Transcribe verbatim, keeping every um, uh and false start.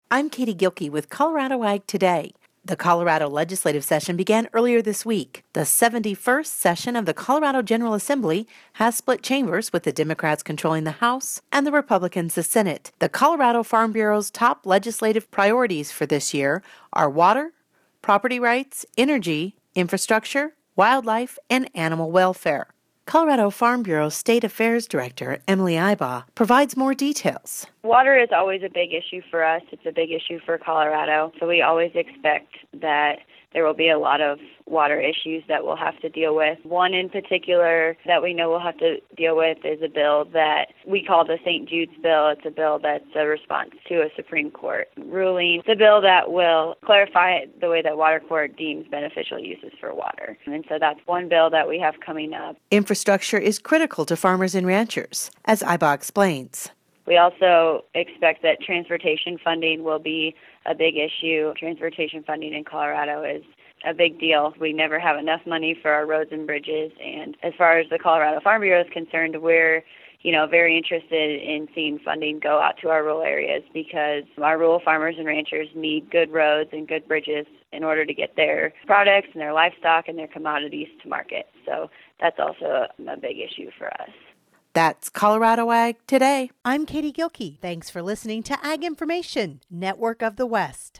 I'm Katie Gilkey with Colorado Ag Today. The Colorado legislative session began earlier this week. The seventy-first session of the Colorado General Assembly has split chambers, with the Democrats controlling the House and the Republicans the Senate. The Colorado Farm Bureau's top legislative priorities for this year are water, property rights, energy, infrastructure, wildlife, and animal welfare. Colorado Farm Bureau State Affairs Director Emily Ibaugh provides more details. Water is always a big issue for us. It's a big issue for Colorado. So we always expect that there will be a lot of water issues that we'll have to deal with. One in particular that we know we'll have to deal with is a bill that we call the Saint Jude's bill. It's a bill that's a response to a Supreme Court ruling. It's a bill that will clarify the way that Water Court deems beneficial uses for water. And so that's one bill that we have coming up. Infrastructure is critical to farmers and ranchers, as Ibaugh explains. We also expect that transportation funding will be a big issue. Transportation funding in Colorado is a big deal. We never have enough money for our roads and bridges. And as far as the Colorado Farm Bureau is concerned, we're, you know, very interested in seeing funding go out to our rural areas, because our rural farmers and ranchers need good roads and good bridges in order to get their products and their livestock and their commodities to market. So that's also a big issue for us. That's Colorado Ag Today. I'm Katie Gilkey. Thanks for listening to Ag Information, Network of the West.